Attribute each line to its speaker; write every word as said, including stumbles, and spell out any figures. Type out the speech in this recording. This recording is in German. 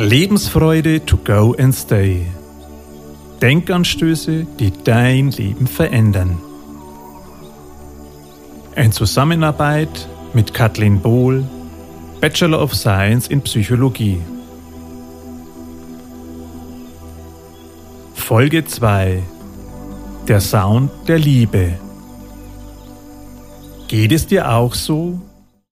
Speaker 1: Lebensfreude to go and stay. Denkanstöße, die dein Leben verändern. In Zusammenarbeit mit Kathleen Bohl, Bachelor of Science in Psychologie. Folge zwei. Der Sound der Liebe. Geht es dir auch so?